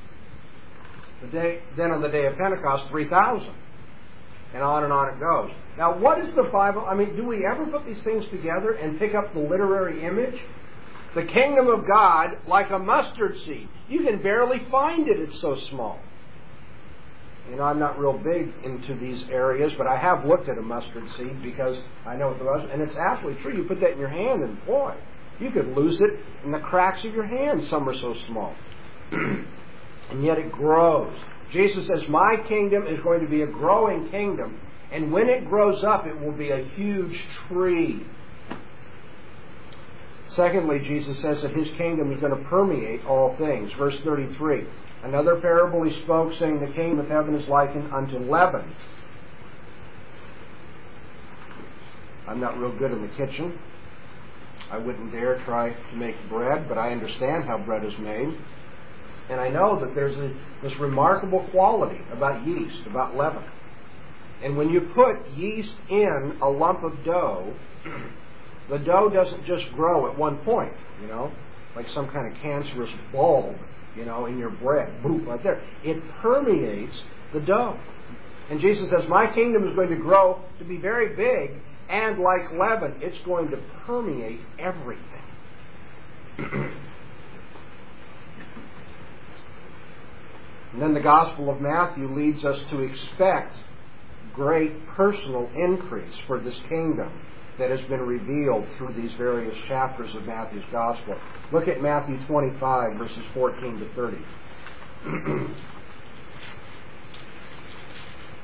Then on the day of Pentecost, 3,000. And on it goes. Now, what is the Bible? Do we ever put these things together and pick up the literary image? The kingdom of God, like a mustard seed. You can barely find it. It's so small. I'm not real big into these areas, but I have looked at a mustard seed because I know what the mustard, and it's absolutely true. You put that in your hand, and boy, you could lose it in the cracks of your hand. Some are so small. And yet it grows. Jesus says, my kingdom is going to be a growing kingdom, and when it grows up, it will be a huge tree. Secondly, Jesus says that his kingdom is going to permeate all things. Verse 33. Another parable he spoke, saying, the kingdom of heaven is likened unto leaven. I'm not real good in the kitchen. I wouldn't dare try to make bread, but I understand how bread is made. And I know that there's this remarkable quality about yeast, about leaven. And when you put yeast in a lump of dough, the dough doesn't just grow at one point, like some kind of cancerous bulb, in your bread. Boom, right there. It permeates the dough. And Jesus says, my kingdom is going to grow to be very big, and like leaven, it's going to permeate everything. And then the Gospel of Matthew leads us to expect great personal increase for this kingdom that has been revealed through these various chapters of Matthew's Gospel. Look at Matthew 25, verses 14 to 30.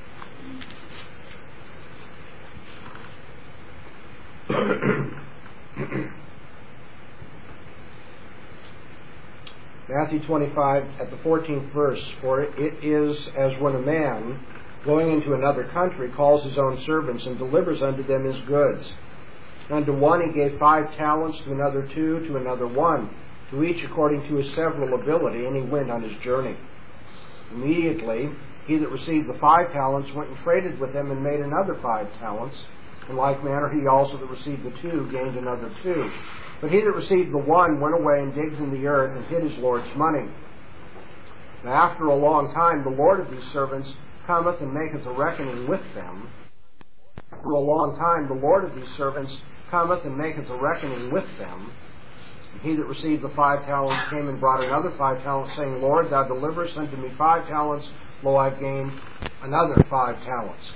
Matthew 25 at the 14th verse, for it is as when a man going into another country calls his own servants and delivers unto them his goods. Unto one he gave 5 talents, to another 2, to another 1, to each according to his several ability, and he went on his journey. Immediately he that received the 5 talents went and traded with them and made another 5 talents. In like manner he also that received the 2 gained another 2. But he that received the 1 went away and digged in the earth and hid his Lord's money. Now after a long time the Lord of these servants cometh and maketh a reckoning with them. After a long time the Lord of these servants cometh and maketh a reckoning with them. And he that received the 5 talents came and brought another 5 talents, saying, Lord, thou deliverest unto me 5 talents. Lo, I've gained another 5 talents.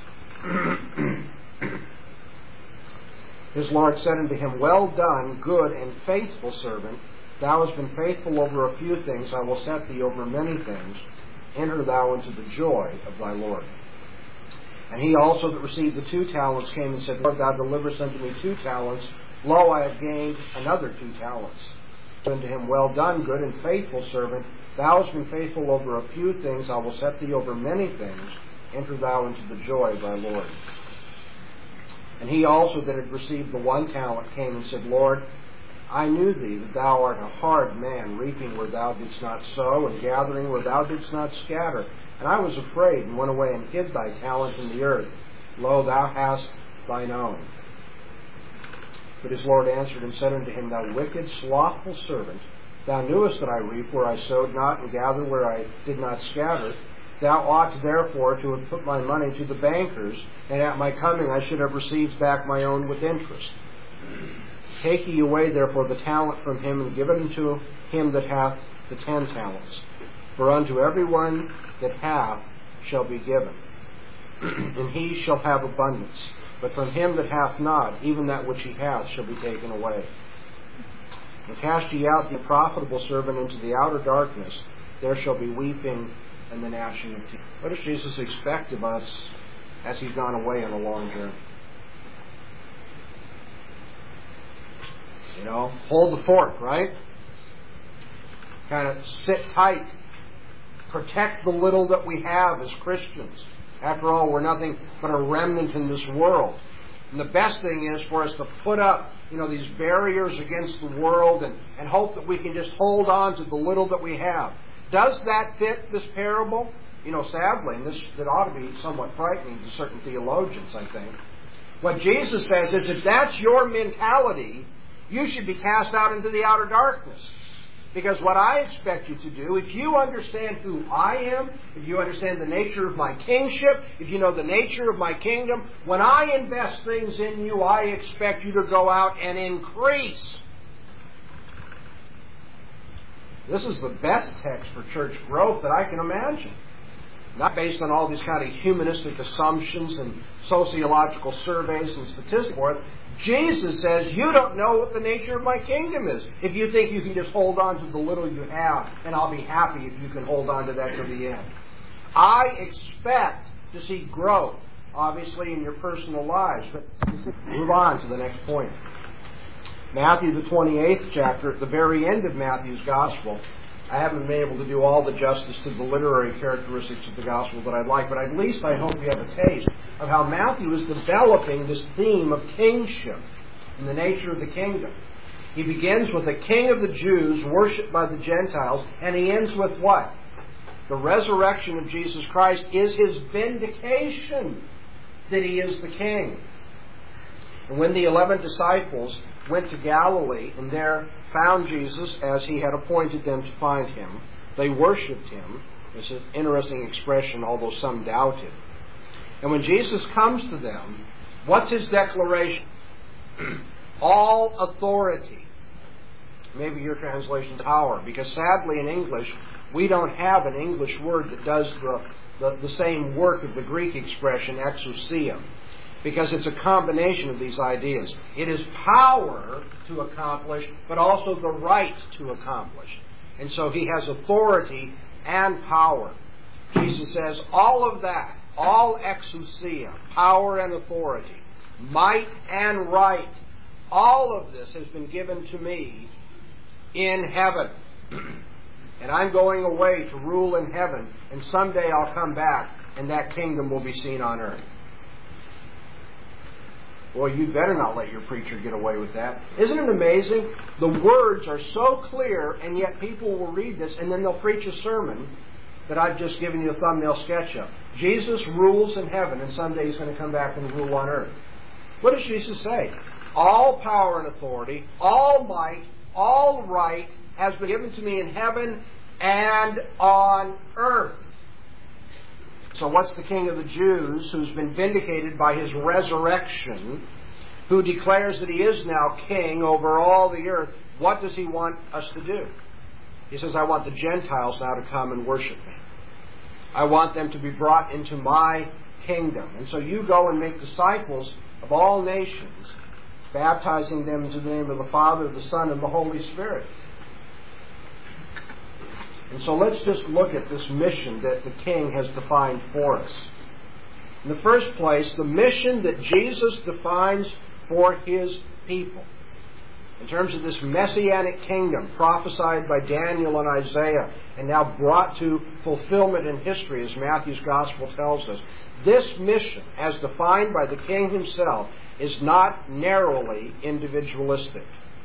His Lord said unto him, Well done, good and faithful servant. Thou hast been faithful over a few things. I will set thee over many things. Enter thou into the joy of thy Lord. And he also that received the 2 talents came and said, Lord, thou deliverest unto me 2 talents. Lo, I have gained another 2 talents. Unto him, Well done, good and faithful servant. Thou hast been faithful over a few things. I will set thee over many things. Enter thou into the joy of thy Lord. And he also that had received the 1 talent came and said, Lord, I knew thee, that thou art a hard man, reaping where thou didst not sow, and gathering where thou didst not scatter. And I was afraid, and went away and hid thy talent in the earth. Lo, thou hast thine own. But his Lord answered and said unto him, Thou wicked, slothful servant, thou knewest that I reap where I sowed not, and gather where I did not scatter. Thou ought therefore to have put my money to the bankers, and at my coming I should have received back my own with interest. Take ye away therefore the talent from him, and give it unto him that hath the 10 talents. For unto every one that hath shall be given, and he shall have abundance. But from him that hath not, even that which he hath shall be taken away. And cast ye out the profitable servant into the outer darkness. There shall be weeping and the gnashing of teeth. What does Jesus expect of us as he's gone away on a long journey? You know, hold the fort, right? Kind of sit tight. Protect the little that we have as Christians. After all, we're nothing but a remnant in this world. And the best thing is for us to put up, these barriers against the world and hope that we can just hold on to the little that we have. Does that fit this parable? Sadly, and that ought to be somewhat frightening to certain theologians, I think. What Jesus says is, if that's your mentality, you should be cast out into the outer darkness. Because what I expect you to do, if you understand who I am, if you understand the nature of my kingship, if you know the nature of my kingdom, when I invest things in you, I expect you to go out and increase. This is the best text for church growth that I can imagine. Not based on all these kind of humanistic assumptions and sociological surveys and statistics. Jesus says, you don't know what the nature of my kingdom is. If you think you can just hold on to the little you have, and I'll be happy if you can hold on to that to the end. I expect to see growth, obviously, in your personal lives. But move on to the next point. Matthew, the 28th chapter, at the very end of Matthew's Gospel. I haven't been able to do all the justice to the literary characteristics of the Gospel that I'd like, but at least I hope you have a taste of how Matthew is developing this theme of kingship and the nature of the kingdom. He begins with the King of the Jews, worshipped by the Gentiles, and he ends with what? The resurrection of Jesus Christ is his vindication that he is the King. And when the 11 disciples went to Galilee and there found Jesus as he had appointed them to find him, they worshipped him. It's an interesting expression, although some doubted. And when Jesus comes to them, what's his declaration? All authority. Maybe your translation's power, because sadly in English, we don't have an English word that does the same work of the Greek expression exousia. Because it's a combination of these ideas. It is power to accomplish, but also the right to accomplish. And so he has authority and power. Jesus says all of that, all exousia, power and authority, might and right, all of this has been given to me in heaven. And I'm going away to rule in heaven, and someday I'll come back, and that kingdom will be seen on earth. Boy, you better not let your preacher get away with that. Isn't it amazing? The words are so clear, and yet people will read this, and then they'll preach a sermon that I've just given you a thumbnail sketch of. Jesus rules in heaven, and someday He's going to come back and rule on earth. What does Jesus say? All power and authority, all might, all right has been given to me in heaven and on earth. So what's the King of the Jews, who's been vindicated by His resurrection, who declares that He is now King over all the earth, what does He want us to do? He says, I want the Gentiles now to come and worship Me. I want them to be brought into My kingdom. And so you go and make disciples of all nations, baptizing them into the name of the Father, the Son, and the Holy Spirit. And so let's just look at this mission that the King has defined for us. In the first place, the mission that Jesus defines for His people, in terms of this Messianic kingdom prophesied by Daniel and Isaiah and now brought to fulfillment in history as Matthew's Gospel tells us, this mission, as defined by the King Himself, is not narrowly individualistic.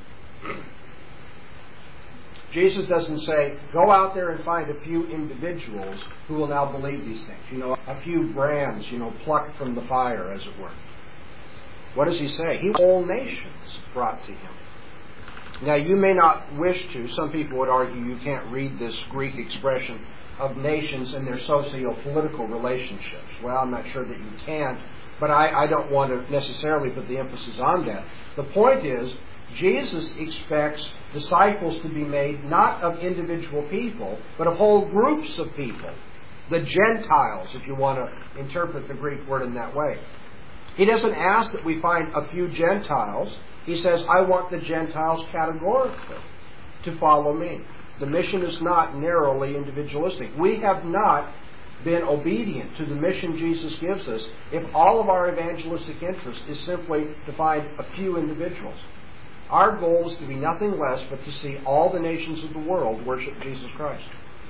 Jesus doesn't say, go out there and find a few individuals who will now believe these things. A few brands, plucked from the fire, as it were. What does He say? He wants all nations brought to Him. Now, you may not wish to. Some people would argue you can't read this Greek expression of nations and their socio-political relationships. Well, I'm not sure that you can, but I don't want to necessarily put the emphasis on that. The point is, Jesus expects disciples to be made not of individual people, but of whole groups of people. The Gentiles, if you want to interpret the Greek word in that way. He doesn't ask that we find a few Gentiles. He says, I want the Gentiles categorically to follow Me. The mission is not narrowly individualistic. We have not been obedient to the mission Jesus gives us if all of our evangelistic interest is simply to find a few individuals. Our goal is to be nothing less but to see all the nations of the world worship Jesus Christ.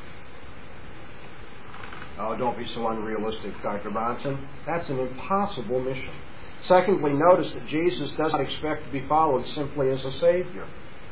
Oh, don't be so unrealistic, Dr. Bronson. That's an impossible mission. Secondly, notice that Jesus does not expect to be followed simply as a Savior.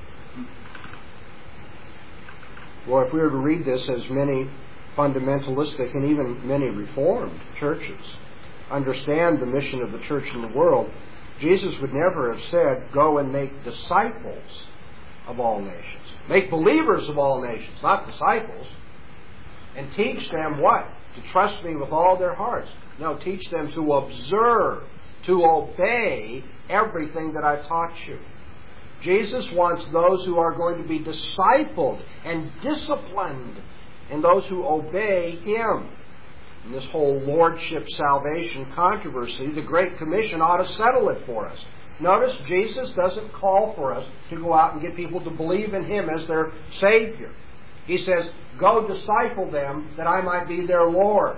Well, if we were to read this as many fundamentalistic and even many Reformed churches understand the mission of the church in the world, Jesus would never have said, go and make disciples of all nations. Make believers of all nations, not disciples. And teach them what? To trust Me with all their hearts. No, teach them to observe, to obey everything that I've taught you. Jesus wants those who are going to be discipled and disciplined, and those who obey Him. In this whole lordship salvation controversy, the Great Commission ought to settle it for us. Notice, Jesus doesn't call for us to go out and get people to believe in Him as their Savior. He says, go disciple them that I might be their Lord.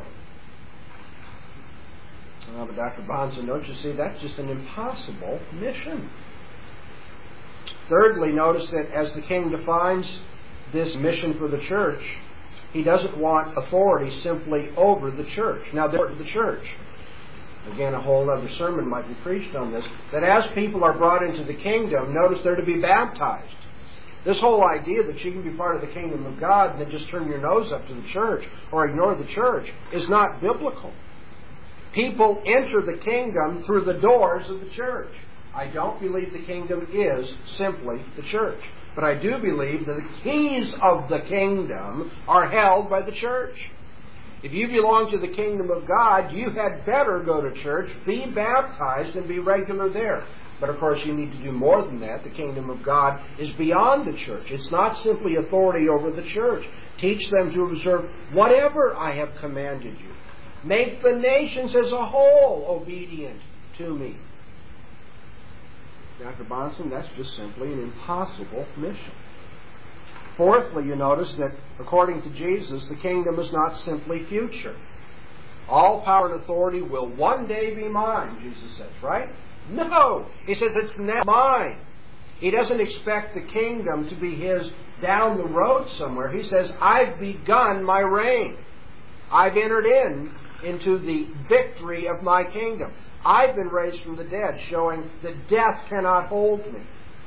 Oh, but Dr. Bonson, don't you see, that's just an impossible mission. Thirdly, notice that as the King defines this mission for the church, He doesn't want authority simply over the church. Now, the church, again, a whole other sermon might be preached on this, that as people are brought into the kingdom, notice they're to be baptized. This whole idea that you can be part of the kingdom of God and then just turn your nose up to the church or ignore the church is not biblical. People enter the kingdom through the doors of the church. I don't believe the kingdom is simply the church. But I do believe that the keys of the kingdom are held by the church. If you belong to the kingdom of God, you had better go to church, be baptized, and be regular there. But of course, you need to do more than that. The kingdom of God is beyond the church. It's not simply authority over the church. Teach them to observe whatever I have commanded you. Make the nations as a whole obedient to Me. Dr. Bonson, that's just simply an impossible mission. Fourthly, you notice that according to Jesus, the kingdom is not simply future. All power and authority will one day be mine, Jesus says, right? No! He says it's now mine. He doesn't expect the kingdom to be His down the road somewhere. He says, I've begun my reign. I've entered into the victory of my kingdom. I've been raised from the dead, showing that death cannot hold me.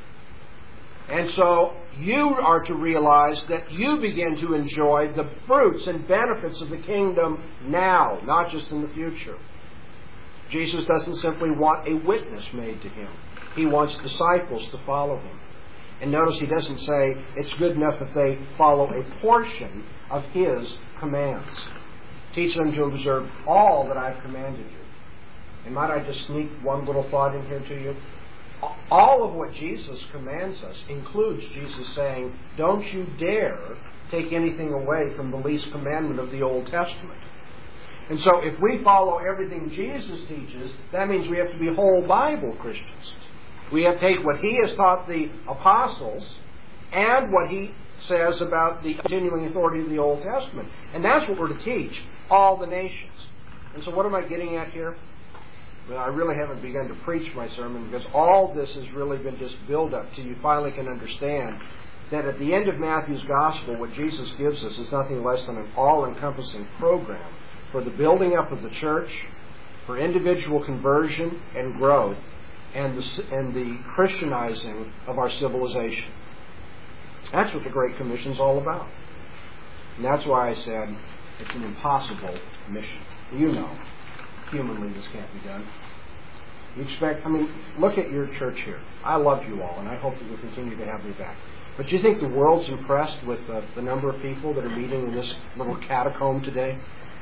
And so you are to realize that you begin to enjoy the fruits and benefits of the kingdom now, not just in the future. Jesus doesn't simply want a witness made to Him. He wants disciples to follow Him. And notice He doesn't say it's good enough if they follow a portion of His commands. Teach them to observe all that I've commanded you. And might I just sneak one little thought in here to you? All of what Jesus commands us includes Jesus saying, don't you dare take anything away from the least commandment of the Old Testament. And so if we follow everything Jesus teaches, that means we have to be whole Bible Christians. We have to take what He has taught the apostles and what He says about the continuing authority of the Old Testament. And that's what we're to teach all the nations. And so what am I getting at here? Well, I really haven't begun to preach my sermon because all this has really been just build-up till you finally can understand that at the end of Matthew's Gospel, what Jesus gives us is nothing less than an all-encompassing program for the building up of the church, for individual conversion and growth, and the Christianizing of our civilization. That's what the Great Commission is all about. And that's why I said it's an impossible mission. You know, humanly this can't be done. You expect, look at your church here. I love you all, and I hope that you'll continue to have me back. But do you think the world's impressed with the number of people that are meeting in this little catacomb today?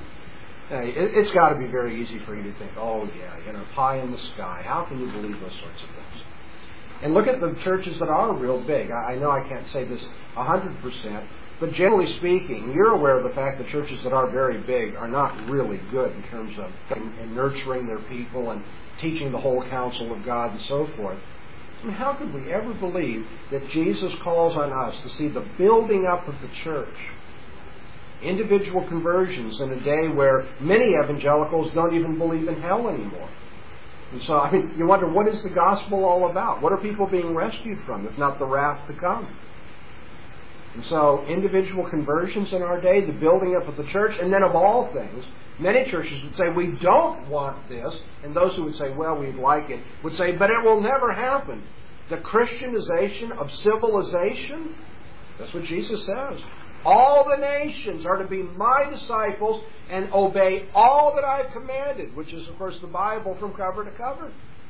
It's got to be very easy for you to think, oh yeah, pie in the sky. How can you believe those sorts of things? And look at the churches that are real big. I know I can't say this 100%, but generally speaking, you're aware of the fact that churches that are very big are not really good in terms of nurturing their people and teaching the whole counsel of God and so forth. How could we ever believe that Jesus calls on us to see the building up of the church, individual conversions in a day where many evangelicals don't even believe in hell anymore? And so, you wonder, what is the gospel all about? What are people being rescued from, if not the wrath to come? And so, individual conversions in our day, the building up of the church, and then of all things, many churches would say, we don't want this, and those who would say, well, we'd like it, would say, but it will never happen. The Christianization of civilization, that's what Jesus says. All the nations are to be my disciples and obey all that I've commanded, which is, of course, the Bible from cover to cover.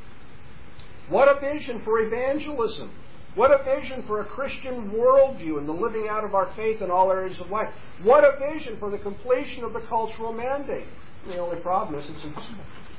What a vision for evangelism. What a vision for a Christian worldview and the living out of our faith in all areas of life. What a vision for the completion of the cultural mandate. And the only problem is it's impossible.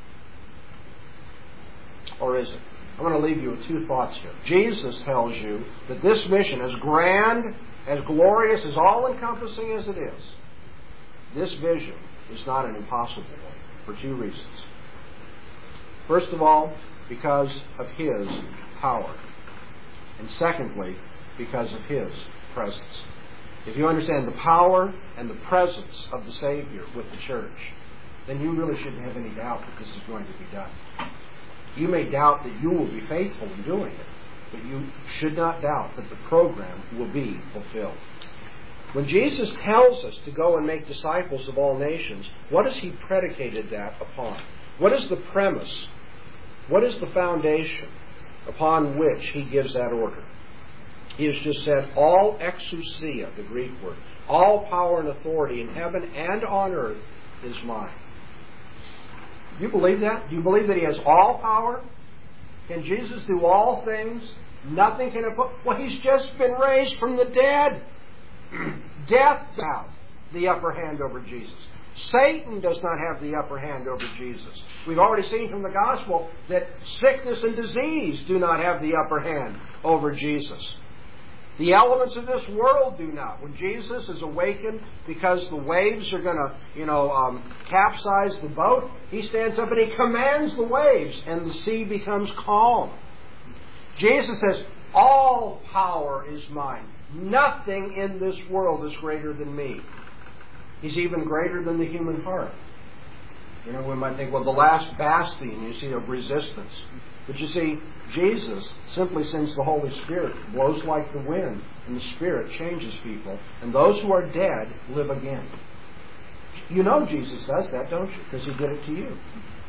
Or is it? I'm going to leave you with two thoughts here. Jesus tells you that this mission, as grand, as glorious, as all-encompassing as it is, this vision is not an impossible one for two reasons. First of all, because of His power. And secondly, because of His presence. If you understand the power and the presence of the Savior with the church, then you really shouldn't have any doubt that this is going to be done. You may doubt that you will be faithful in doing it, but you should not doubt that the program will be fulfilled. When Jesus tells us to go and make disciples of all nations, what has He predicated that upon? What is the premise? What is the foundation upon which He gives that order? He has just said, all exousia, the Greek word, all power and authority in heaven and on earth is mine. Do you believe that? Do you believe that He has all power? Can Jesus do all things? Nothing can oppose. Well, He's just been raised from the dead. Death has the upper hand over Jesus. Satan does not have the upper hand over Jesus. We've already seen from the gospel that sickness and disease do not have the upper hand over Jesus. The elements of this world do not. When Jesus is awakened because the waves are going to, capsize the boat, He stands up and He commands the waves and the sea becomes calm. Jesus says, all power is mine. Nothing in this world is greater than me. He's even greater than the human heart. You know, we might think, well, the last bastion, you see, of resistance. But you see, Jesus simply sends the Holy Spirit, blows like the wind, and the Spirit changes people. And those who are dead live again. You know Jesus does that, don't you? Because He did it to you.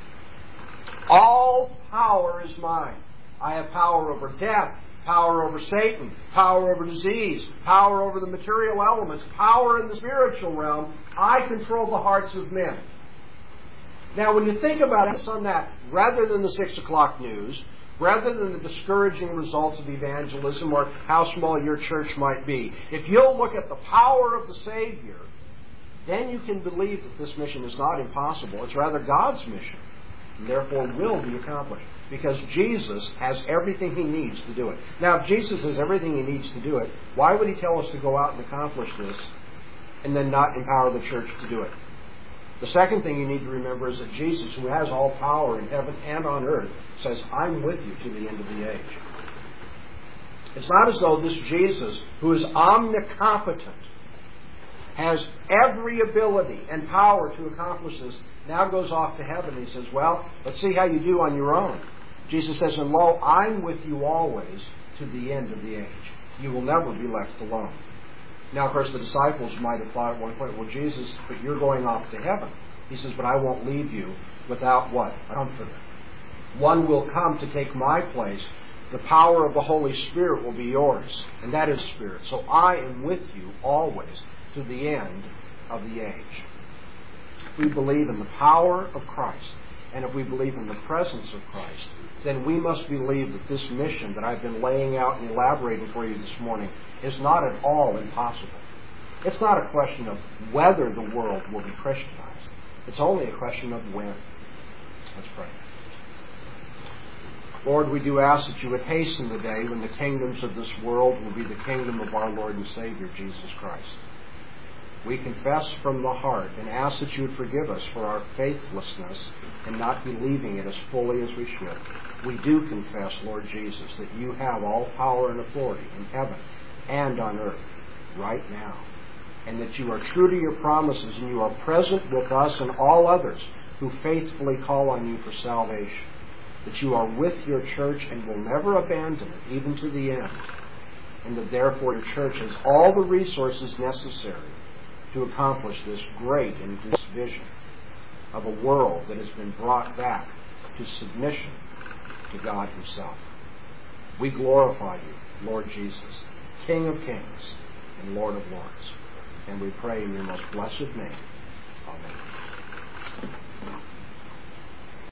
All power is mine. I have power over death, power over Satan, power over disease, power over the material elements, power in the spiritual realm. I control the hearts of men. Now, when you think about it on that, rather than the 6 o'clock news, rather than the discouraging results of evangelism or how small your church might be, if you'll look at the power of the Savior, then you can believe that this mission is not impossible. It's rather God's mission, and therefore will be accomplished. Because Jesus has everything He needs to do it. Now, if Jesus has everything He needs to do it, why would He tell us to go out and accomplish this and then not empower the church to do it? The second thing you need to remember is that Jesus, who has all power in heaven and on earth, says, I'm with you to the end of the age. It's not as though this Jesus, who is omnicompetent, has every ability and power to accomplish this, now goes off to heaven. He says, well, let's see how you do on your own. Jesus says, and lo, I'm with you always to the end of the age. You will never be left alone. Now, of course, the disciples might have thought at one point, well, Jesus, but you're going off to heaven. He says, but I won't leave you without what? A comforter. One will come to take my place. The power of the Holy Spirit will be yours, and that is Spirit. So I am with you always to the end of the age. If we believe in the power of Christ, and if we believe in the presence of Christ, then we must believe that this mission that I've been laying out and elaborating for you this morning is not at all impossible. It's not a question of whether the world will be Christianized. It's only a question of when. Let's pray. Lord, we do ask that you would hasten the day when the kingdoms of this world will be the kingdom of our Lord and Savior, Jesus Christ. We confess from the heart and ask that you would forgive us for our faithlessness and not believing it as fully as we should. We do confess, Lord Jesus, that you have all power and authority in heaven and on earth right now, and that you are true to your promises and you are present with us and all others who faithfully call on you for salvation, that you are with your church and will never abandon it, even to the end, and that therefore your church has all the resources necessary to accomplish this great and this vision of a world that has been brought back to submission to God Himself. We glorify you, Lord Jesus, King of kings and Lord of lords. And we pray in your most blessed name. Amen.